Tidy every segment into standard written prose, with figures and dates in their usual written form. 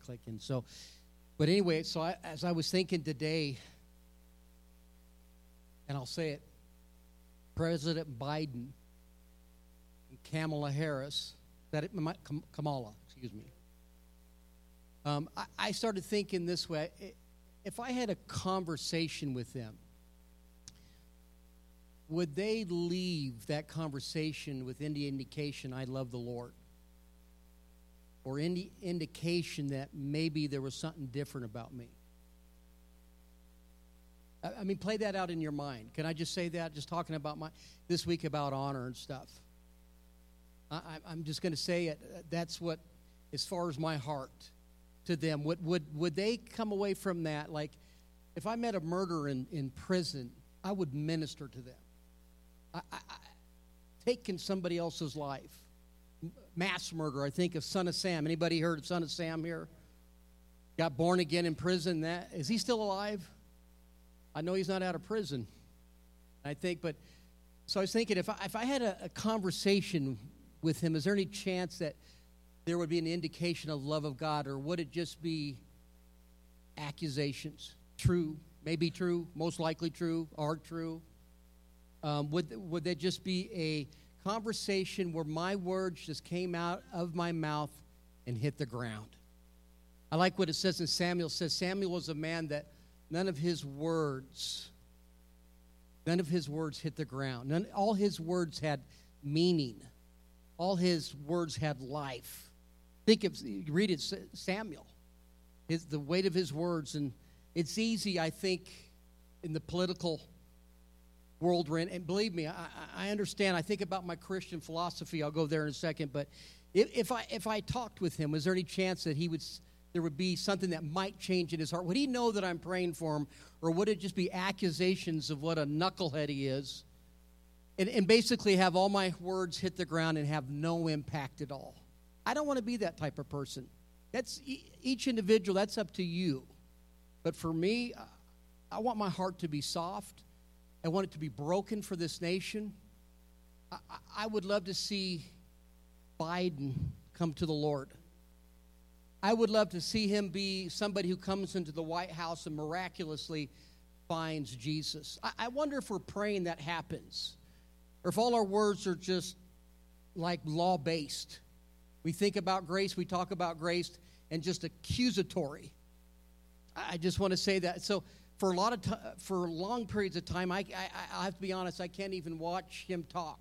clicking. So, but anyway, as I was thinking today, and I'll say it, President Biden and Kamala Harris, Kamala, excuse me. I started thinking this way. If I had a conversation with them, would they leave that conversation with any indication I love the Lord? Or any indication that maybe there was something different about me? I mean, play that out in your mind. Can I just say that? Just talking about this week about honor and stuff. I'm just going to say it. That's what, as far as my heart to them, would they come away from that? Like, if I met a murderer in prison, I would minister to them. Taking somebody else's life. Mass murder, I think of Son of Sam. Anybody heard of Son of Sam here? Got born again in prison. Is he still alive? I know he's not out of prison. I think, so I was thinking, if I had a conversation with him, is there any chance that there would be an indication of love of God, or would it just be accusations? True, maybe true, most likely true, are true. Would that just be a conversation where my words just came out of my mouth and hit the ground? I like what it says in Samuel. It says Samuel was a man that none of his words hit the ground. All his words had meaning. All his words had life. Read it, Samuel. The weight of his words. And it's easy, I think, in the political world we're in. And believe me, I understand. I think about my Christian philosophy. I'll go there in a second. But if I talked with him, was there any chance that there would be something that might change in his heart? Would he know that I'm praying for him? Or would it just be accusations of what a knucklehead he is? And basically have all my words hit the ground and have no impact at all. I don't want to be that type of person. That's each individual, that's up to you. But for me, I want my heart to be soft. I want it to be broken for this nation. I would love to see Biden come to the Lord. I would love to see him be somebody who comes into the White House and miraculously finds Jesus. I wonder if we're praying that happens, or if all our words are just like law-based. We think about grace, we talk about grace, and just accusatory. I just want to say that. So for long periods of time, I have to be honest, I can't even watch him talk.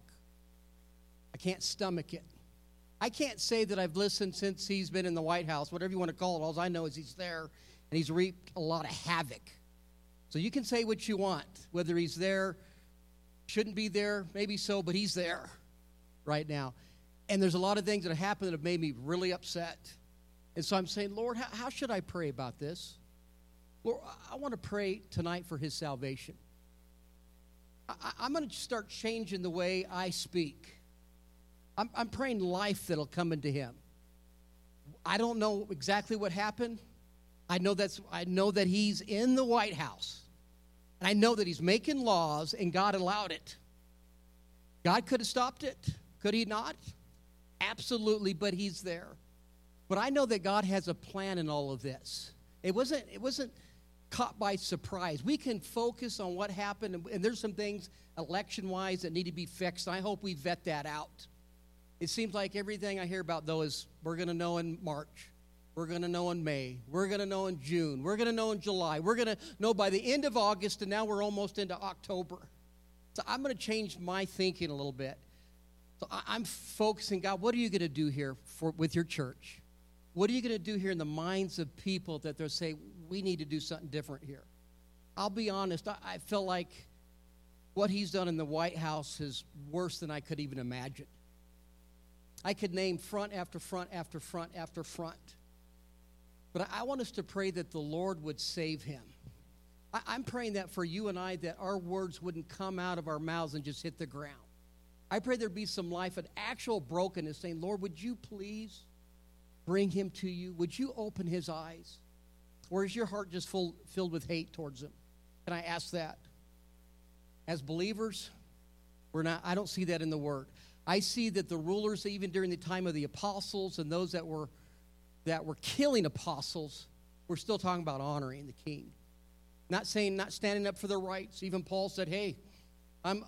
I can't stomach it. I can't say that I've listened since he's been in the White House, whatever you want to call it. All I know is he's there, and he's reaped a lot of havoc. So you can say what you want, whether he's there, shouldn't be there, maybe so, but he's there right now. And there's a lot of things that have happened that have made me really upset. And so I'm saying, Lord, how should I pray about this? Lord, I want to pray tonight for his salvation. I'm going to start changing the way I speak. I'm praying life that'll come into him. I don't know exactly what happened. I know that he's in the White House. And I know that he's making laws, and God allowed it. God could have stopped it. Could he not? Absolutely, but he's there. But I know that God has a plan in all of this. It wasn't caught by surprise. We can focus on what happened, and there's some things election-wise that need to be fixed. I hope we vet that out. It seems like everything I hear about, though, is we're going to know in March. We're going to know in May. We're going to know in June. We're going to know in July. We're going to know by the end of August, and now we're almost into October. So I'm going to change my thinking a little bit. So I'm focusing, God, what are you going to do here with your church? What are you going to do here in the minds of people that they'll say, we need to do something different here? I'll be honest, I feel like what he's done in the White House is worse than I could even imagine. I could name front after front after front after front. But I want us to pray that the Lord would save him. I'm praying that for you and I, that our words wouldn't come out of our mouths and just hit the ground. I pray there'd be some life, an actual brokenness, saying, Lord, would you please bring him to you? Would you open his eyes? Or is your heart just filled with hate towards him? Can I ask that? As believers, I don't see that in the Word. I see that the rulers, even during the time of the apostles and those that were that were killing apostles, we're still talking about honoring the king. Not standing up for their rights. Even Paul said, hey, I'm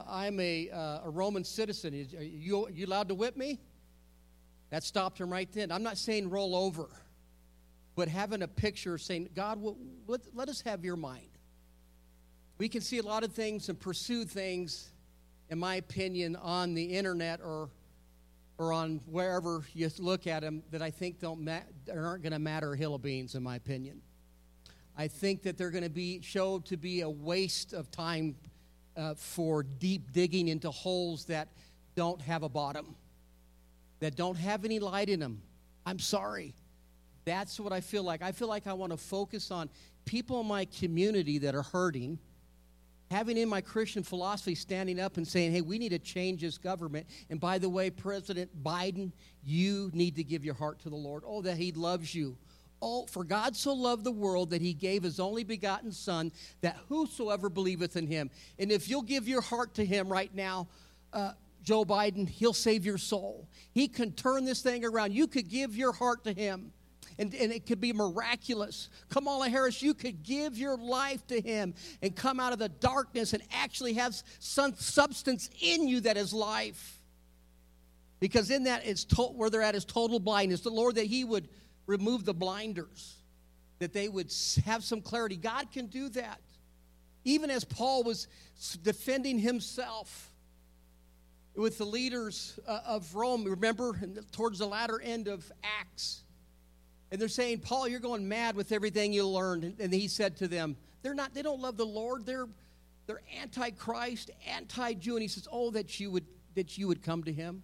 a Roman citizen. Are you allowed to whip me? That stopped him right then. I'm not saying roll over, but having a picture saying, God, let us have your mind. We can see a lot of things and pursue things, in my opinion, on the internet or on wherever you look at them that I think aren't going to matter a hill of beans, in my opinion. I think that they're going to be showed to be a waste of time for deep digging into holes that don't have a bottom, that don't have any light in them. I'm sorry. That's what I feel like. I feel like I want to focus on people in my community that are hurting, having in my Christian philosophy standing up and saying, hey, we need to change this government. And by the way, President Biden, you need to give your heart to the Lord. Oh, that he loves you. Oh, for God so loved the world that he gave his only begotten Son, that whosoever believeth in him. And if you'll give your heart to him right now, Joe Biden, he'll save your soul. He can turn this thing around. You could give your heart to him. And it could be miraculous. Kamala Harris, you could give your life to him and come out of the darkness and actually have some substance in you that is life. Because in that, where they're at is total blindness. The Lord, that he would remove the blinders, that they would have some clarity. God can do that. Even as Paul was defending himself with the leaders of Rome, remember, towards the latter end of Acts. And they're saying, Paul, you're going mad with everything you learned. And he said to them, they don't love the Lord. They're anti-Christ, anti-Jew. And he says, oh, that you would come to him.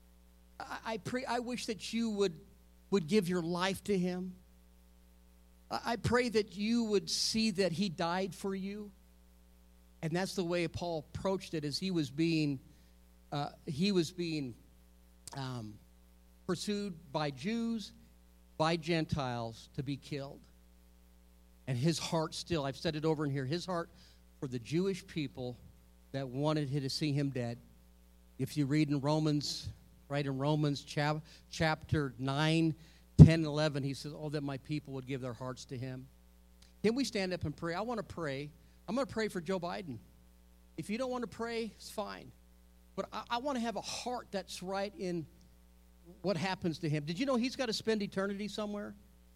I wish that you would give your life to him. I pray that you would see that he died for you. And that's the way Paul approached it, as he was being pursued by Jews, by Gentiles, to be killed. And his heart still, I've said it over in here, his heart for the Jewish people that wanted to see him dead. If you read in Romans, right, in Romans chapter 9, 10, 11, he says, oh, that my people would give their hearts to him. Can we stand up and pray? I want to pray. I'm going to pray for Joe Biden. If you don't want to pray, it's fine. But I want to have a heart that's right in what happens to him. Did you know he's got to spend eternity somewhere?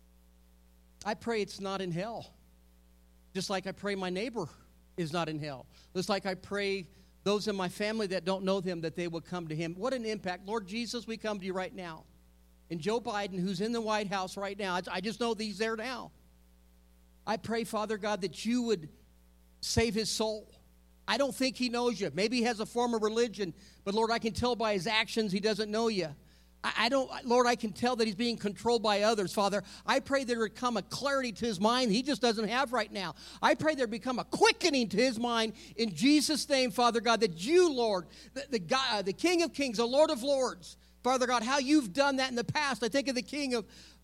I pray it's not in hell. Just like I pray my neighbor is not in hell. Just like I pray those in my family that don't know him, that they will come to him. What an impact. Lord Jesus, we come to you right now. And Joe Biden, who's in the White House right now, I just know that he's there now. I pray, Father God, that you would save his soul. I don't think he knows you. Maybe he has a form of religion, but Lord, I can tell by his actions he doesn't know you. Lord, I can tell that he's being controlled by others. Father, I pray there would come a clarity to his mind he just doesn't have right now. I pray there become a quickening to his mind in Jesus' name, Father God, that you, Lord, the King of Kings, the Lord of Lords, Father God, how you've done that in the past. I think of the king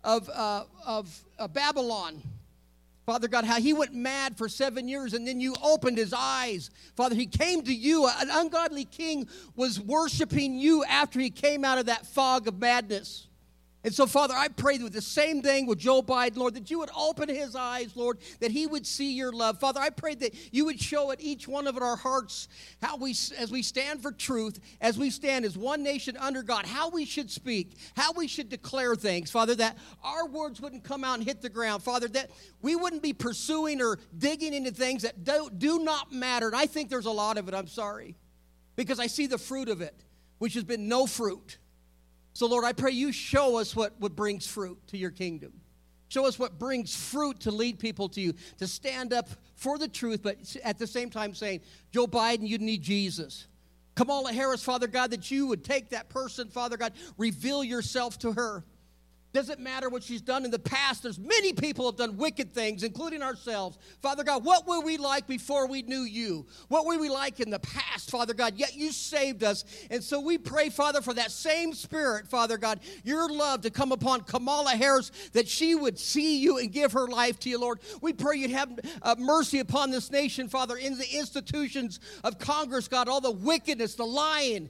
of Babylon. Father God, how he went mad for 7 years and then you opened his eyes. Father, he came to you. An ungodly king was worshiping you after he came out of that fog of madness. And so, Father, I pray with the same thing with Joe Biden, Lord, that you would open his eyes, Lord, that he would see your love. Father, I pray that you would show at each one of our hearts how as we stand for truth, as we stand as one nation under God, how we should speak, how we should declare things, Father, that our words wouldn't come out and hit the ground, Father, that we wouldn't be pursuing or digging into things that do not matter. And I think there's a lot of it, I'm sorry, because I see the fruit of it, which has been no fruit. So, Lord, I pray you show us what brings fruit to your kingdom. Show us what brings fruit to lead people to you, to stand up for the truth, but at the same time saying, Joe Biden, you need Jesus. Kamala Harris, Father God, that you would take that person, Father God, reveal yourself to her. Doesn't matter what she's done in the past. There's many people who have done wicked things, including ourselves. Father God, what were we like before we knew you? What were we like in the past, Father God? Yet you saved us. And so we pray, Father, for that same spirit, Father God, your love to come upon Kamala Harris, that she would see you and give her life to you, Lord. We pray you'd have mercy upon this nation, Father, in the institutions of Congress, God, all the wickedness, the lying,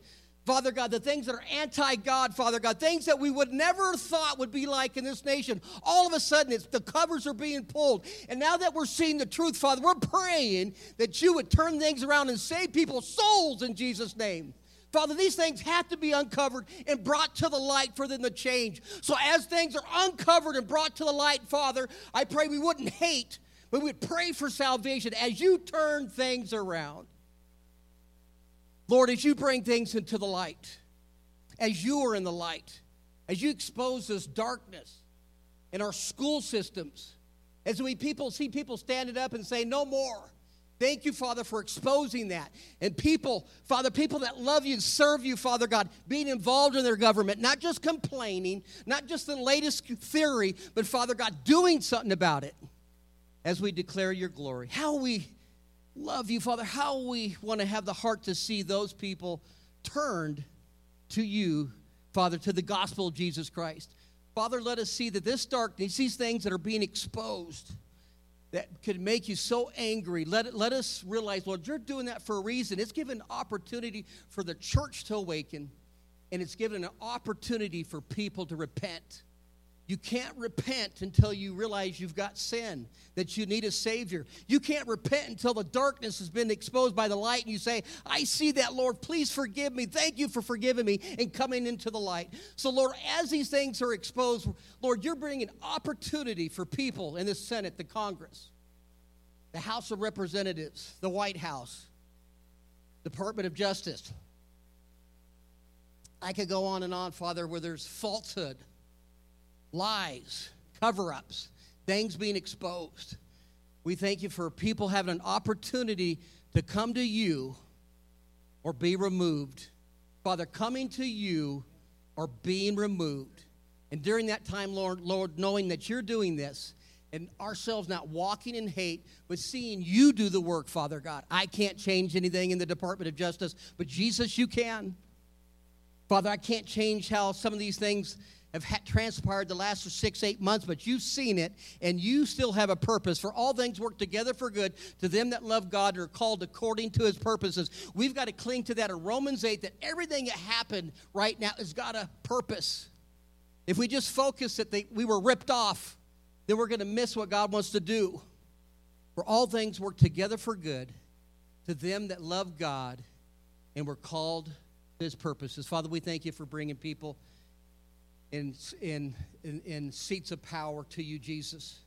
Father God, the things that are anti-God, Father God, things that we would never thought would be like in this nation. All of a sudden, the covers are being pulled. And now that we're seeing the truth, Father, we're praying that you would turn things around and save people's souls in Jesus' name. Father, these things have to be uncovered and brought to the light for them to change. So as things are uncovered and brought to the light, Father, I pray we wouldn't hate, but we would pray for salvation as you turn things around. Lord, as you bring things into the light, as you are in the light, as you expose this darkness in our school systems, as we see people standing up and say, no more. Thank you, Father, for exposing that. And people, Father, people that love you and serve you, Father God, being involved in their government, not just complaining, not just the latest theory, but, Father God, doing something about it as we declare your glory. How we love you, Father, how we want to have the heart to see those people turned to you, Father, to the gospel of Jesus Christ. Father, let us see that this darkness, these things that are being exposed, that could make you so angry. Let us realize, Lord, you're doing that for a reason. It's given an opportunity for the church to awaken, and it's given an opportunity for people to repent. You can't repent until you realize you've got sin, that you need a Savior. You can't repent until the darkness has been exposed by the light, and you say, I see that, Lord. Please forgive me. Thank you for forgiving me and coming into the light. So, Lord, as these things are exposed, Lord, you're bringing opportunity for people in the Senate, the Congress, the House of Representatives, the White House, Department of Justice. I could go on and on, Father, where there's falsehood, lies, cover-ups, things being exposed. We thank you for people having an opportunity to come to you or be removed. Father, coming to you or being removed. And during that time, Lord, knowing that you're doing this and ourselves not walking in hate, but seeing you do the work, Father God. I can't change anything in the Department of Justice, but Jesus, you can. Father, I can't change how some of these things have transpired the last 6-8 months, but you've seen it, and you still have a purpose. For all things work together for good to them that love God and are called according to his purposes. We've got to cling to that in Romans 8, that everything that happened right now has got a purpose. If we just focus that we were ripped off, then we're going to miss what God wants to do. For all things work together for good to them that love God and were called to his purposes. Father, we thank you for bringing people in seats of power to you, Jesus.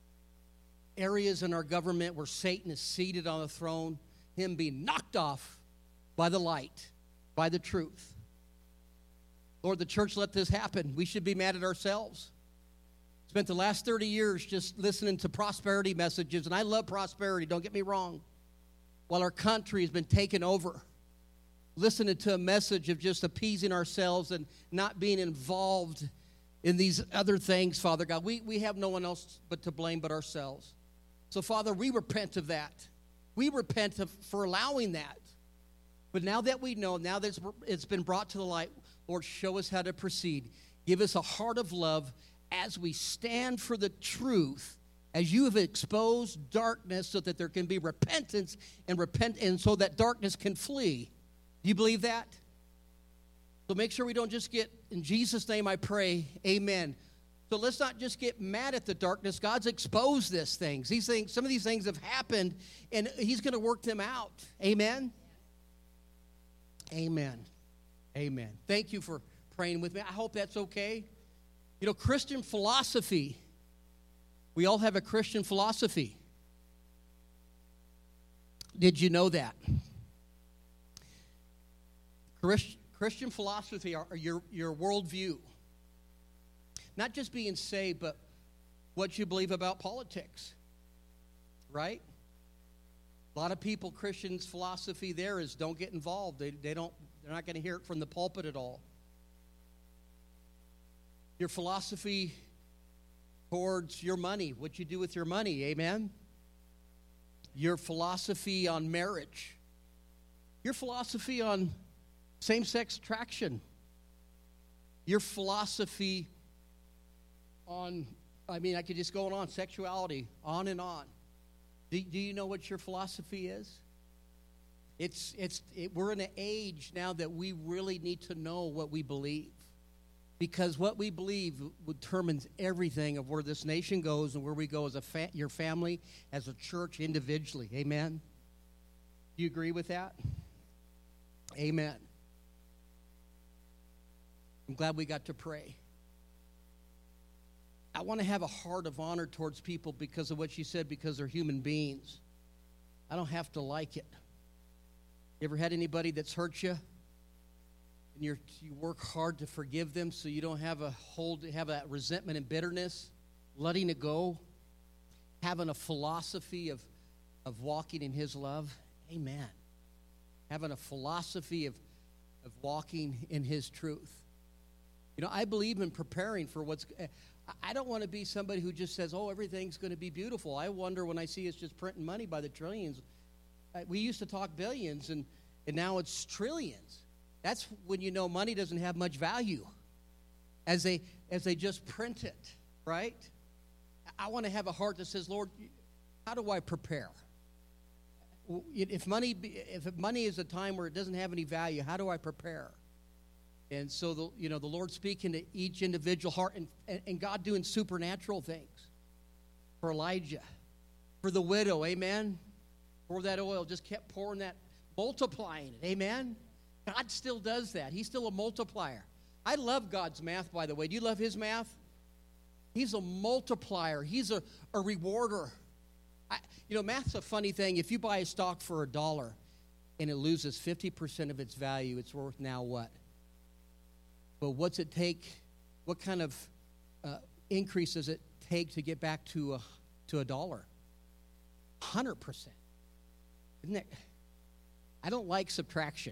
Areas in our government where Satan is seated on the throne, him being knocked off by the light, by the truth. Lord, the church let this happen. We should be mad at ourselves. Spent the last 30 years just listening to prosperity messages, and I love prosperity, don't get me wrong, while our country has been taken over. Listening to a message of just appeasing ourselves and not being involved in these other things, Father God. We have no one else but to blame but ourselves. So, Father, we repent of that. We repent for allowing that. But now that we know, now that it's been brought to the light, Lord, show us how to proceed. Give us a heart of love as we stand for the truth, as you have exposed darkness so that there can be repentance and so that darkness can flee. Do you believe that? So make sure we don't just get, in Jesus' name I pray, amen. So let's not just get mad at the darkness. God's exposed these things. Some of these things have happened, and he's going to work them out. Amen? Amen. Amen. Thank you for praying with me. I hope that's okay. You know, Christian philosophy, we all have a Christian philosophy. Did you know that? Christian philosophy are your worldview. Not just being saved, but what you believe about politics. Right? A lot of people, Christians' philosophy there is don't get involved. They're not going to hear it from the pulpit at all. Your philosophy towards your money, what you do with your money, amen? Your philosophy on marriage. Your philosophy on same-sex attraction. Your philosophy on, I could just go on, sexuality, on and on. Do you know what your philosophy is? We're in an age now that we really need to know what we believe, because what we believe determines everything of where this nation goes and where we go as your family, as a church, individually. Amen? Do you agree with that? Amen. I'm glad we got to pray. I want to have a heart of honor towards people because of what you said, because they're human beings. I don't have to like it. You ever had anybody that's hurt you? And you work hard to forgive them so you don't have a resentment and bitterness, letting it go, having a philosophy of walking in His love. Amen. Having a philosophy of walking in His truth. You know, I believe in preparing for I don't want to be somebody who just says, oh, everything's going to be beautiful. I wonder when I see us just printing money by the trillions. We used to talk billions, and now it's trillions. That's when you know money doesn't have much value as they just print it, right? I want to have a heart that says, Lord, how do I prepare? If money is a time where it doesn't have any value, how do I prepare? And so, the Lord speaking to each individual heart, and God doing supernatural things for Elijah, for the widow, amen? Pour that oil, just kept pouring that, multiplying it, amen? God still does that. He's still a multiplier. I love God's math, by the way. Do you love His math? He's a multiplier. He's a rewarder. Math's a funny thing. If you buy a stock for $1 and it loses 50% of its value, it's worth now what? But what's it take? What kind of increase does it take to get back to $1? 100%. Isn't it? I don't like subtraction.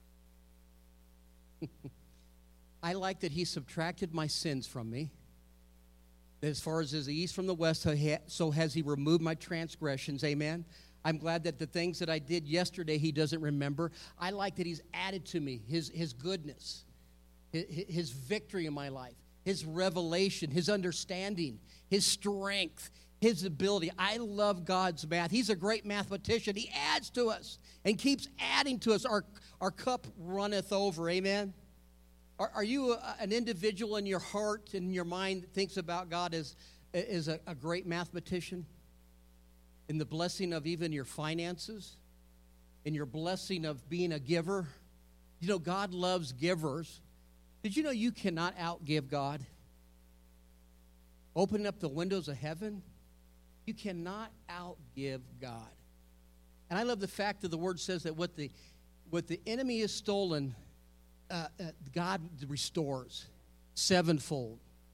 I like that He subtracted my sins from me. As far as the east from the west, so has He removed my transgressions. Amen. I'm glad that the things that I did yesterday He doesn't remember. I like that He's added to me His goodness, His victory in my life, His revelation, His understanding, His strength, His ability. I love God's math. He's a great mathematician. He adds to us and keeps adding to us. Our cup runneth over. Amen. Are you an individual in your heart and in your mind that thinks about God as a great mathematician? In the blessing of even your finances? In your blessing of being a giver? You know, God loves givers. Did you know you cannot outgive God? Open up the windows of heaven. You cannot outgive God. And I love the fact that the Word says that what the enemy has stolen, God restores sevenfold,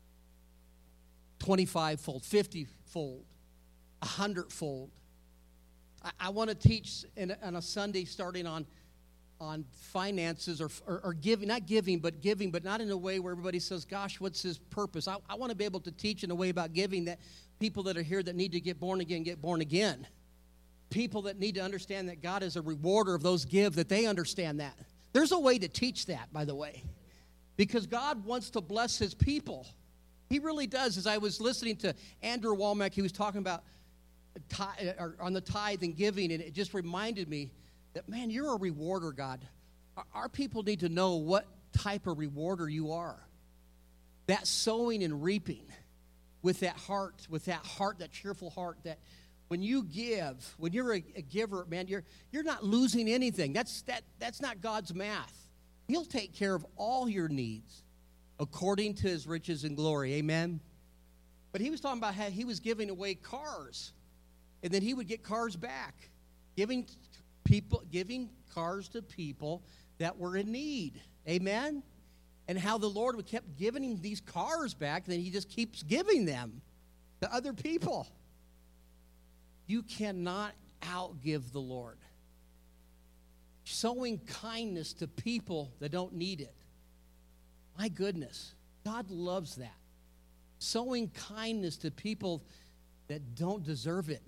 25-fold, 50-fold, 100-fold. I want to teach on a Sunday starting on finances or giving, not giving, but not in a way where everybody says, gosh, what's His purpose? I want to be able to teach in a way about giving that people that are here that need to get born again. People that need to understand that God is a rewarder of those give, that they understand that. There's a way to teach that, by the way, because God wants to bless His people. He really does. As I was listening to Andrew Womack, he was talking about on the tithe and giving, and it just reminded me that, man, you're a rewarder, God. Our people need to know what type of rewarder you are. That sowing and reaping with that heart, that cheerful heart, that when you give, when you're a giver, man, you're not losing anything. That's not God's math. He'll take care of all your needs according to His riches and glory. Amen. But he was talking about how he was giving away cars, and then he would get cars back, giving cars to people that were in need. Amen. And how the Lord would kept giving him these cars back, and then He just keeps giving them to other people. You cannot outgive the Lord. Showing kindness to people that don't need it. My goodness, God loves that. Showing kindness to people that don't deserve it.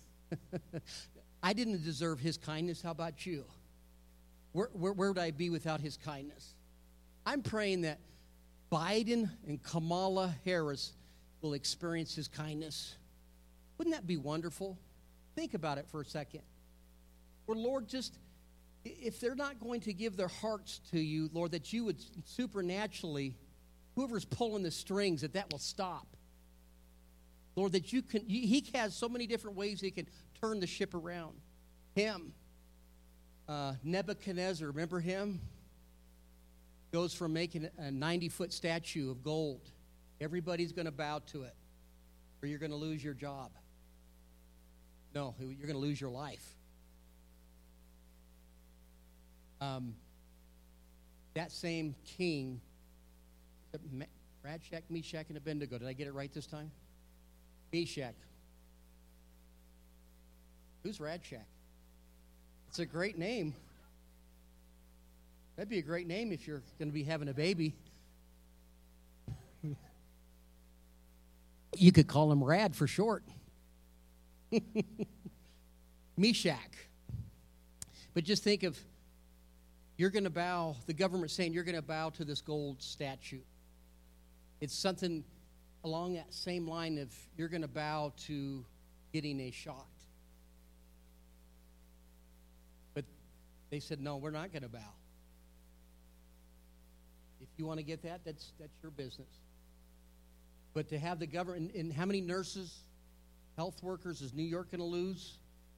I didn't deserve His kindness. How about you? Where would I be without His kindness? I'm praying that Biden and Kamala Harris will experience His kindness. Wouldn't that be wonderful? Think about it for a second. Where Lord just if they're not going to give their hearts to you, Lord, that you would supernaturally, whoever's pulling the strings, that will stop. Lord, that he has so many different ways he can turn the ship around. Him, Nebuchadnezzar, remember him? Goes from making a 90-foot statue of gold. Everybody's going to bow to it, or you're going to lose your job. No, you're going to lose your life. That same king, Shadrach, Meshach, and Abednego. Did I get it right this time? Meshach. Who's Shadrach? It's a great name. That'd be a great name if you're going to be having a baby. You could call him Rad for short. Meshach. But just think of, you're going to bow, the government's saying you're going to bow to this gold statue. It's something along that same line of you're going to bow to getting a shot. But they said, no, we're not going to bow. If you want to get that, that's your business. But to have the government, and how many nurses, health workers is New York going to lose?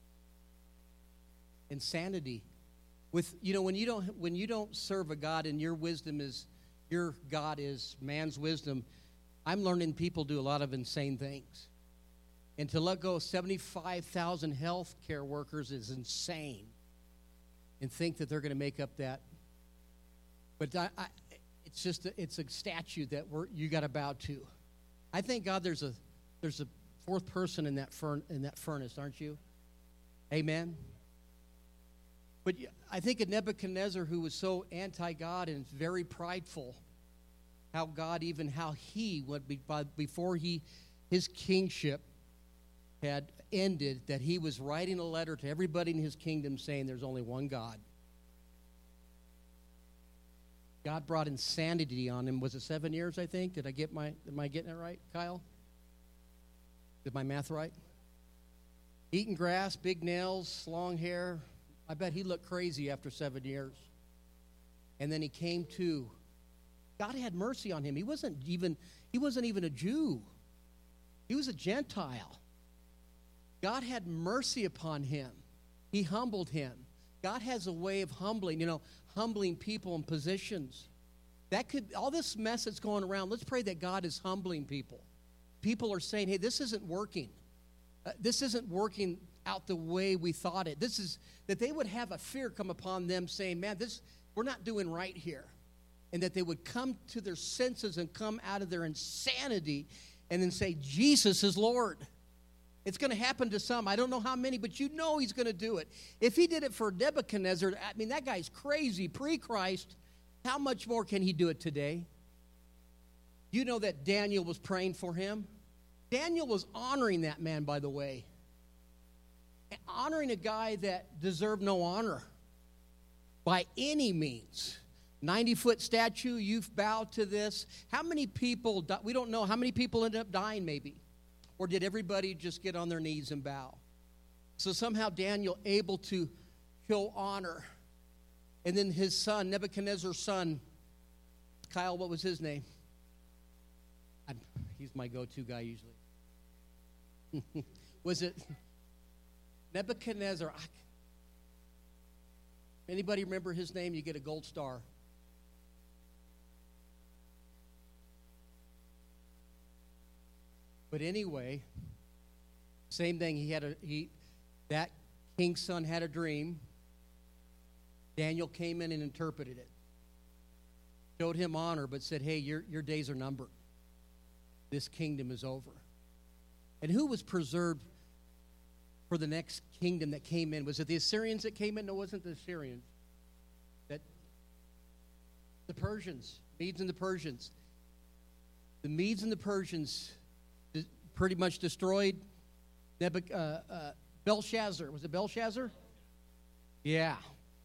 Insanity. With, when you don't serve a God and your God is man's wisdom, I'm learning people do a lot of insane things. And to let go of 75,000 health care workers is insane. And think that they're going to make up that. But it's a statue that you got to bow to. I thank God there's a fourth person in that furnace, aren't you? Amen. But I think of Nebuchadnezzar, who was so anti-God and very prideful, how he went before his kingship had ended, that he was writing a letter to everybody in his kingdom saying there's only one God. God brought insanity on him. Was it 7 years, I think? Am I getting it right, Kyle? Is my math right? Eating grass, big nails, long hair. I bet he looked crazy after 7 years. And then he came to. God had mercy on him. He wasn't even a Jew. He was a Gentile. God had mercy upon him. He humbled him. God has a way of humbling people in positions. All this mess that's going around, let's pray that God is humbling people. People are saying, hey, this isn't working. This isn't working out the way we thought it. This is that they would have a fear come upon them saying, man, we're not doing right here. And that they would come to their senses and come out of their insanity and then say, Jesus is Lord. It's going to happen to some. I don't know how many, but he's going to do it. If he did it for Nebuchadnezzar, that guy's crazy, pre-Christ. How much more can he do it today? You know that Daniel was praying for him? Daniel was honoring that man, by the way. Honoring a guy that deserved no honor by any means. 90-foot statue, you've bowed to this. How many people, we don't know, how many people ended up dying maybe? Or did everybody just get on their knees and bow? So somehow Daniel able to show honor. And then his son, Nebuchadnezzar's son, Kyle, what was his name? He's my go-to guy usually. Was it Nebuchadnezzar? Anybody remember his name? You get a gold star. But anyway, same thing. That king's son had a dream. Daniel came in and interpreted it. Showed him honor, but said, hey, your days are numbered. This kingdom is over. And who was preserved for the next kingdom that came in? Was it the Assyrians that came in? No, it wasn't the Assyrians. The Persians, Medes and the Persians. The Medes and the Persians pretty much destroyed Belshazzar. Was it Belshazzar? Yeah.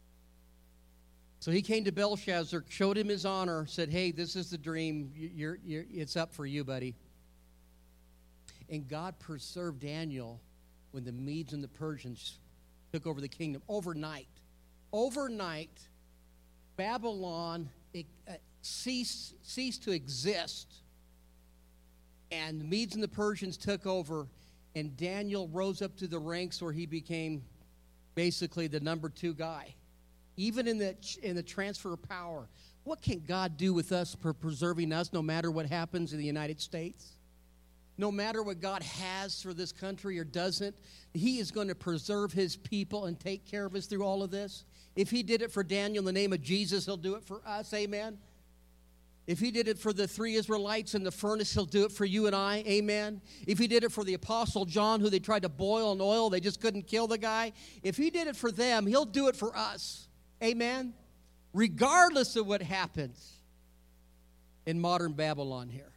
So he came to Belshazzar, showed him his honor, said, hey, this is the dream. It's up for you, buddy. And God preserved Daniel when the Medes and the Persians took over the kingdom overnight. overnight, Babylon ceased to exist, and the Medes and the Persians took over, and Daniel rose up to the ranks where he became basically the number 2 guy. Even in the transfer of power, what can God do with us for preserving us no matter what happens in the United States? No matter what God has for this country or doesn't, he is going to preserve his people and take care of us through all of this. If he did it for Daniel in the name of Jesus, he'll do it for us. Amen. If he did it for the 3 Israelites in the furnace, he'll do it for you and I. Amen. If he did it for the Apostle John, who they tried to boil in oil, they just couldn't kill the guy. If he did it for them, he'll do it for us. Amen. Regardless of what happens in modern Babylon here.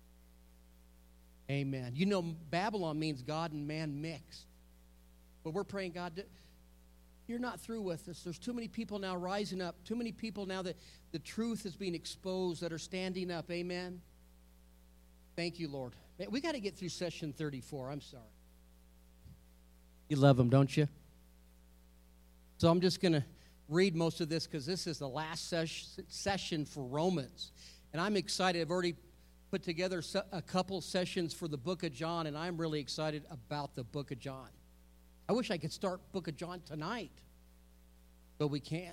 Amen. You know, Babylon means God and man mixed. But we're praying, God, you're not through with us. There's too many people now rising up. Too many people now that the truth is being exposed that are standing up. Amen. Thank you, Lord. Man, we got to get through session 34. I'm sorry. You love them, don't you? So I'm just going to read most of this because this is the last session for Romans. And I'm excited. I've already put together a couple sessions for the book of John, and I'm really excited about the book of John. I wish I could start book of John tonight, but we can't.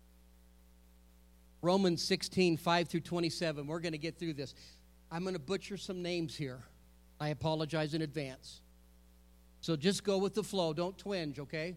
Romans 16, 5 through 27. We're going to get through this. I'm going to butcher some names here. I apologize in advance. So just go with the flow. Don't twinge, okay?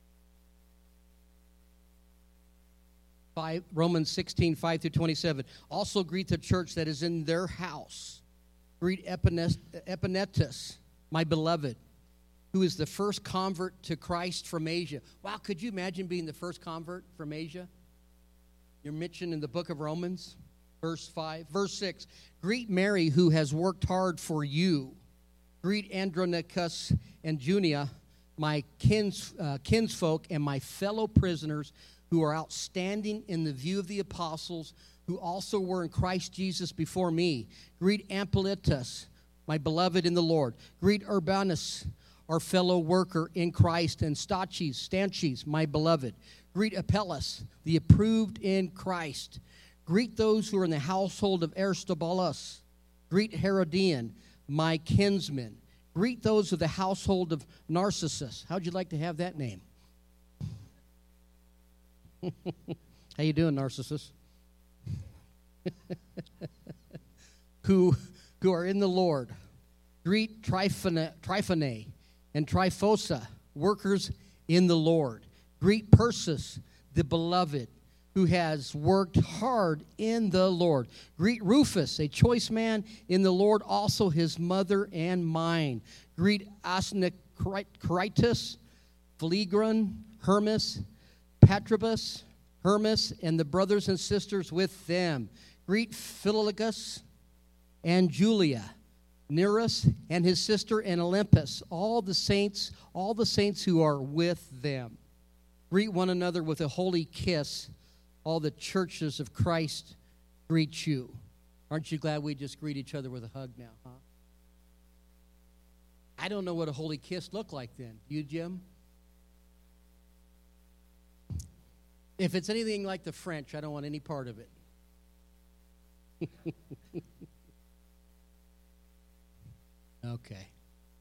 Romans 16, 5 through 27. Also greet the church that is in their house. Greet Epanetus, my beloved, who is the first convert to Christ from Asia. Wow, could you imagine being the first convert from Asia? You're mentioned in the book of Romans, verse 5. Verse 6, greet Mary, who has worked hard for you. Greet Andronicus and Junia, my kinsfolk and my fellow prisoners, who are outstanding in the view of the apostles, who also were in Christ Jesus before me. Greet Ampliatus, my beloved in the Lord. Greet Urbanus, our fellow worker in Christ, and Stanches, my beloved. Greet Apelles, the approved in Christ. Greet those who are in the household of Aristobulus. Greet Herodion, my kinsman. Greet those of the household of Narcissus. How'd you like to have that name? How you doing, Narcissus? who are in the Lord. Greet Tryphone and Tryphosa, workers in the Lord. Greet Persis, the beloved, who has worked hard in the Lord. Greet Rufus, a choice man in the Lord, also his mother and mine. Greet Asyncritus, Phlegon, Hermas, Patrobus, Hermas, and the brothers and sisters with them. Greet Philologus and Julia, Nereus and his sister, and Olympus, all the saints who are with them. Greet one another with a holy kiss. All the churches of Christ greet you. Aren't you glad we just greet each other with a hug now, huh? I don't know what a holy kiss looked like then. You, Jim? If it's anything like the French, I don't want any part of it. Okay.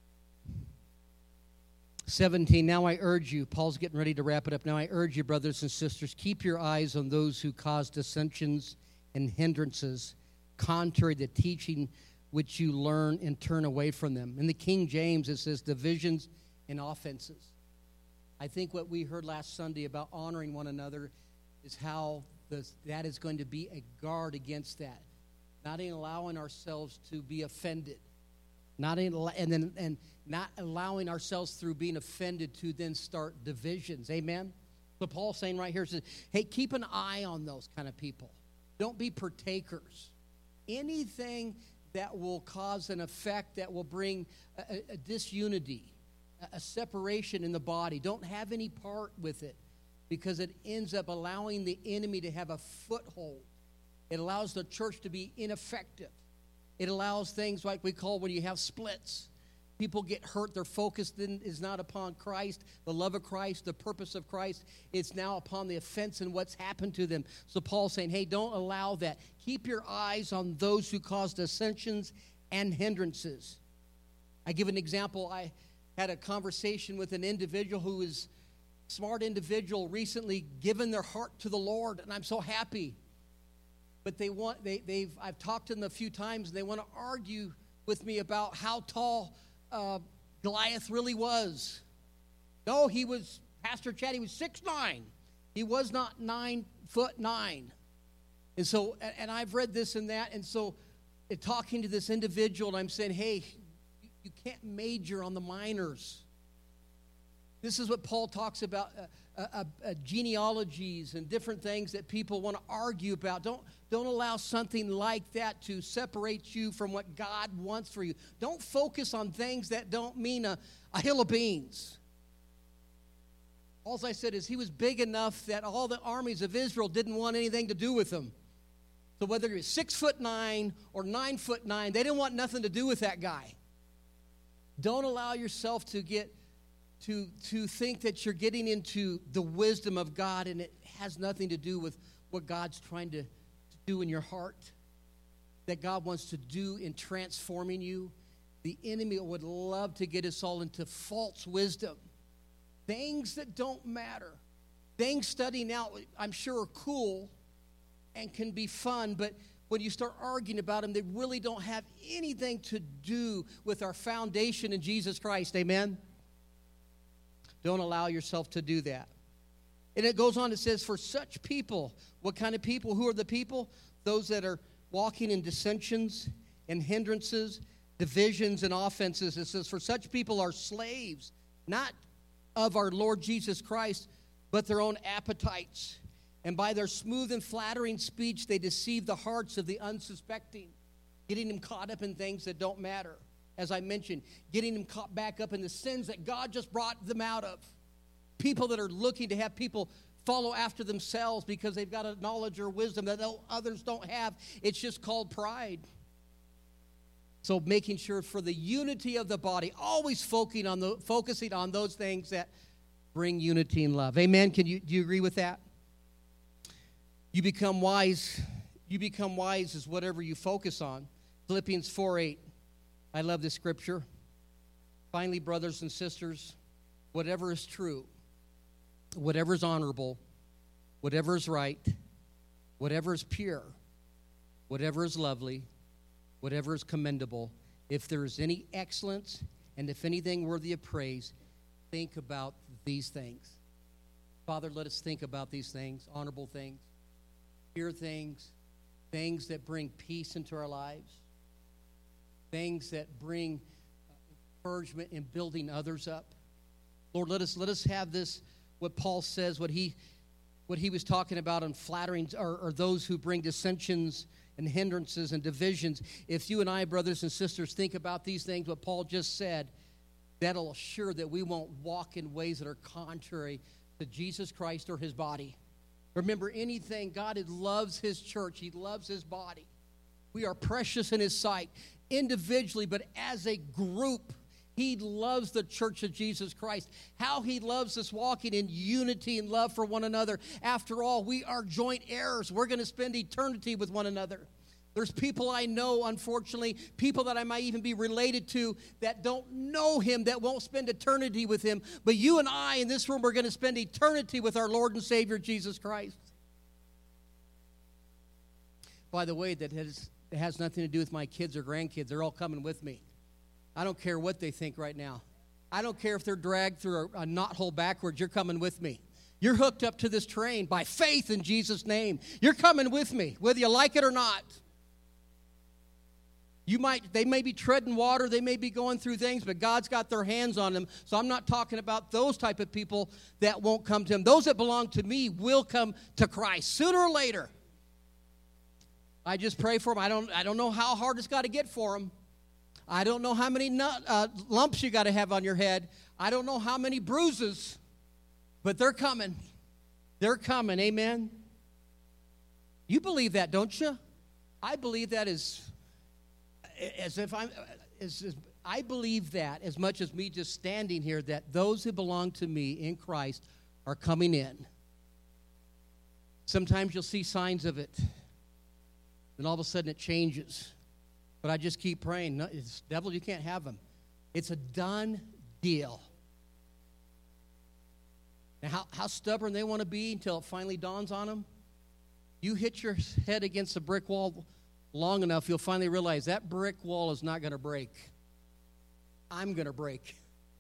17, now I urge you, Paul's getting ready to wrap it up. Now I urge you, brothers and sisters, keep your eyes on those who cause dissensions and hindrances, contrary to the teaching which you learn, and turn away from them. In the King James, it says divisions and offenses. I think what we heard last Sunday about honoring one another is how that is going to be a guard against that. Not allowing ourselves to be offended. Not allowing ourselves through being offended to then start divisions. Amen? So Paul's saying right here, says, hey, keep an eye on those kind of people. Don't be partakers. Anything that will cause an effect that will bring a disunity, a separation in the body, don't have any part with it, because it ends up allowing the enemy to have a foothold. It allows the church to be ineffective. It allows things like we call when you have splits. People get hurt. Their focus then is not upon Christ, the love of Christ, the purpose of Christ. It's now upon the offense and what's happened to them. So Paul's saying, hey, don't allow that. Keep your eyes on those who cause dissensions and hindrances. I give an example. I had a conversation with an individual who is a smart individual, recently given their heart to the Lord, and I'm so happy. But I've talked to them a few times, and they want to argue with me about how tall Goliath really was. No, Pastor Chad, he was 6'9". He was not 9'9". And so, and I've read this and that, and so talking to this individual, I'm saying, hey, you can't major on the minors. This is what Paul talks about, genealogies and different things that people want to argue about. Don't allow something like that to separate you from what God wants for you. Don't focus on things that don't mean a hill of beans. All I said is he was big enough that all the armies of Israel didn't want anything to do with him. So whether he was 6'9" or 9'9", they didn't want nothing to do with that guy. Don't allow yourself to get to think that you're getting into the wisdom of God and it has nothing to do with what God's trying to do in your heart, that God wants to do in transforming you. The enemy would love to get us all into false wisdom, things that don't matter, things studying out, I'm sure, are cool and can be fun, but when you start arguing about them, they really don't have anything to do with our foundation in Jesus Christ. Amen? Don't allow yourself to do that. And it goes on, it says, for such people, what kind of people? Who are the people? Those that are walking in dissensions and hindrances, divisions and offenses. It says, for such people are slaves, not of our Lord Jesus Christ, but their own appetites. And by their smooth and flattering speech, they deceive the hearts of the unsuspecting, getting them caught up in things that don't matter. As I mentioned, getting them caught back up in the sins that God just brought them out of. People that are looking to have people follow after themselves because they've got a knowledge or wisdom that others don't have. It's just called pride. So making sure for the unity of the body, always focusing on those things that bring unity and love. Amen? Do you agree with that? You become wise. You become wise is whatever you focus on. Philippians 4:8. I love this scripture. Finally, brothers and sisters, whatever is true, whatever is honorable, whatever is right, whatever is pure, whatever is lovely, whatever is commendable, if there is any excellence and if anything worthy of praise, think about these things. Father, let us think about these things, honorable things, pure things, things that bring peace into our lives, things that bring encouragement in building others up. Lord, let us have this, what Paul says, what he was talking about on flattering, or those who bring dissensions and hindrances and divisions. If you and I, brothers and sisters, think about these things, what Paul just said, that'll assure that we won't walk in ways that are contrary to Jesus Christ or his body. Remember, anything, God loves his church. He loves his body. We are precious in his sight, individually, but as a group. He loves the church of Jesus Christ. How he loves us walking in unity and love for one another. After all, we are joint heirs. We're going to spend eternity with one another. There's people I know, unfortunately, people that I might even be related to that don't know him, that won't spend eternity with him. But you and I in this room are going to spend eternity with our Lord and Savior, Jesus Christ. By the way, it has nothing to do with my kids or grandkids. They're all coming with me. I don't care what they think right now. I don't care if they're dragged through a knothole backwards. You're coming with me. You're hooked up to this train by faith in Jesus' name. You're coming with me, whether you like it or not. They may be treading water, they may be going through things, but God's got their hands on them. So I'm not talking about those type of people that won't come to him. Those that belong to me will come to Christ sooner or later. I just pray for them. I don't know how hard it's got to get for them. I don't know how many lumps you got to have on your head. I don't know how many bruises, but they're coming. They're coming, amen? You believe that, don't you? I believe that as if I believe that as much as me just standing here, that those who belong to me in Christ are coming in. Sometimes you'll see signs of it. Then all of a sudden it changes. But I just keep praying. No, it's devil, you can't have him. It's a done deal. Now, how stubborn they want to be until it finally dawns on them. You hit your head against a brick wall long enough, you'll finally realize that brick wall is not going to break. I'm going to break.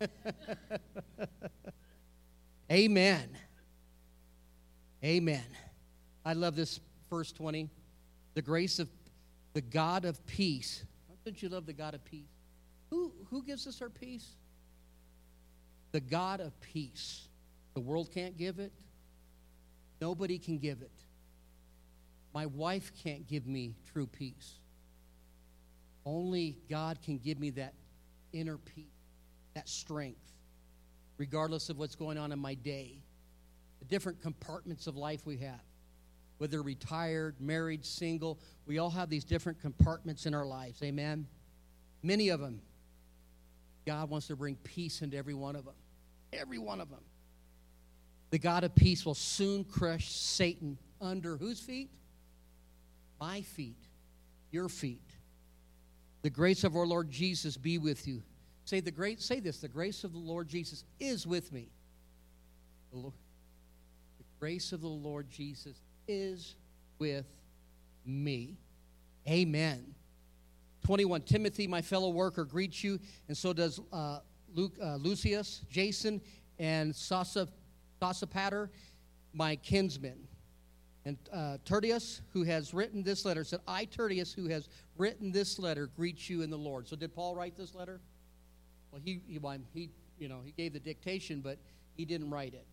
Amen. Amen. I love this verse 20. The grace of the God of peace. Don't you love the God of peace? Who gives us our peace? The God of peace. The world can't give it. Nobody can give it. My wife can't give me true peace. Only God can give me that inner peace, that strength, regardless of what's going on in my day. The different compartments of life we have, whether retired, married, single, we all have these different compartments in our lives. Amen? Many of them, God wants to bring peace into every one of them. Every one of them. The God of peace will soon crush Satan under whose feet? My feet, your feet. The grace of our Lord Jesus be with you. Say this, the grace of the Lord Jesus is with me. The grace of the Lord Jesus is with me. Amen. 21, Timothy, my fellow worker, greets you, and so does Lucius, Jason, and Sosipater, my kinsman. And Tertius, who has written this letter, said, I, Tertius, who has written this letter, greet you in the Lord. So did Paul write this letter? Well, he gave the dictation, but he didn't write it.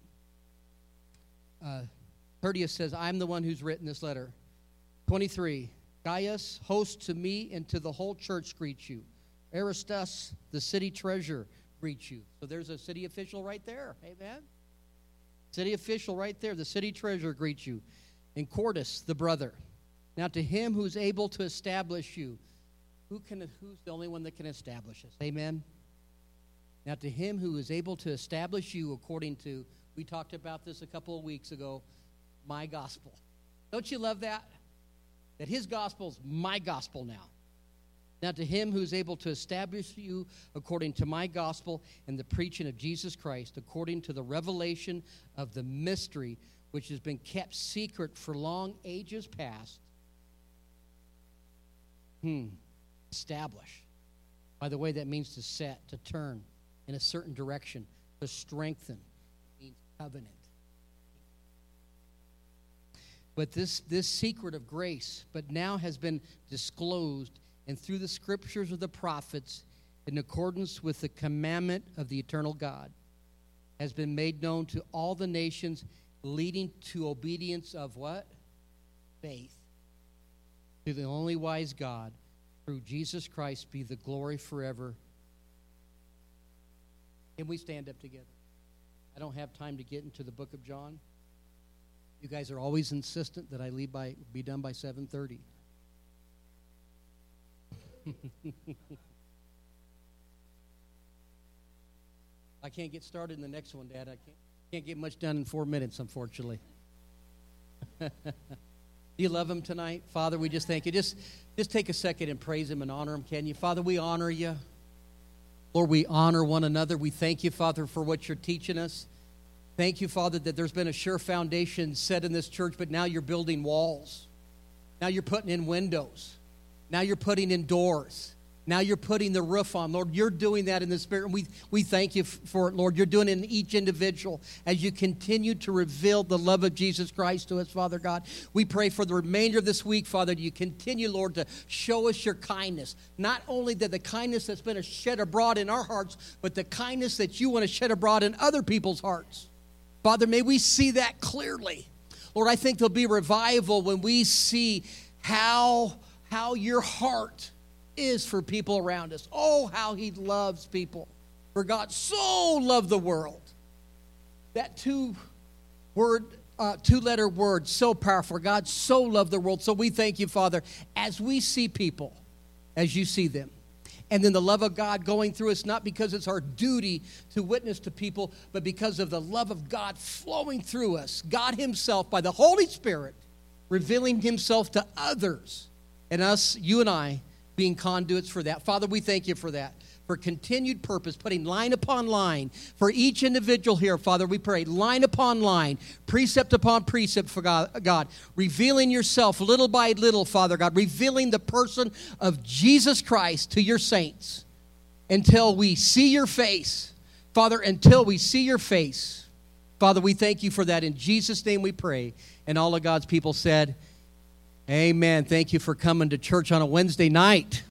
Tertius says, I'm the one who's written this letter. 23, Gaius, host to me and to the whole church, greets you. Aristus, the city treasurer, greets you. So there's a city official right there. Amen. City official right there. The city treasurer greets you. And Quartus, the brother. Now to him who's able to establish you. Who's the only one that can establish us? Amen. Now to him who is able to establish you according to, we talked about this a couple of weeks ago, my gospel. Don't you love that? That his gospel is my gospel now. Now to him who is able to establish you according to my gospel and the preaching of Jesus Christ, according to the revelation of the mystery which has been kept secret for long ages past. Establish. By the way, that means to set, to turn in a certain direction, to strengthen. It means covenant. But this secret of grace, but now has been disclosed, and through the scriptures of the prophets, in accordance with the commandment of the eternal God, has been made known to all the nations, leading to obedience of what? Faith. To the only wise God, through Jesus Christ, be the glory forever. Can we stand up together? I don't have time to get into the book of John. You guys are always insistent that I be done by 7:30. I can't get started in the next one, Dad. I can't get much done in 4 minutes, unfortunately. Do you love him tonight? Father, we just thank you. Just take a second and praise him and honor him, can you? Father, we honor you. Lord, we honor one another. We thank you, Father, for what you're teaching us. Thank you, Father, that there's been a sure foundation set in this church, but now you're building walls. Now you're putting in windows. Now you're putting in doors. Now you're putting the roof on. Lord, you're doing that in the Spirit, and we thank you for it, Lord. You're doing it in each individual as you continue to reveal the love of Jesus Christ to us, Father God. We pray for the remainder of this week, Father, that you continue, Lord, to show us your kindness. Not only the kindness that's been shed abroad in our hearts, but the kindness that you want to shed abroad in other people's hearts. Father, may we see that clearly. Lord, I think there'll be revival when we see how your heart is for people around us. Oh, how he loves people. For God so loved the world. That two-letter word, so powerful. God so loved the world. So we thank you, Father, as we see people, as you see them, and then the love of God going through us, not because it's our duty to witness to people, but because of the love of God flowing through us. God himself, by the Holy Spirit, revealing himself to others, and us, you and I, being conduits for that. Father, we thank you for that, for continued purpose, putting line upon line. For each individual here, Father, we pray, line upon line, precept upon precept, for God, revealing yourself little by little, Father God, revealing the person of Jesus Christ to your saints until we see your face. Father, until we see your face. Father, we thank you for that. In Jesus' name we pray. And all of God's people said, amen. Thank you for coming to church on a Wednesday night.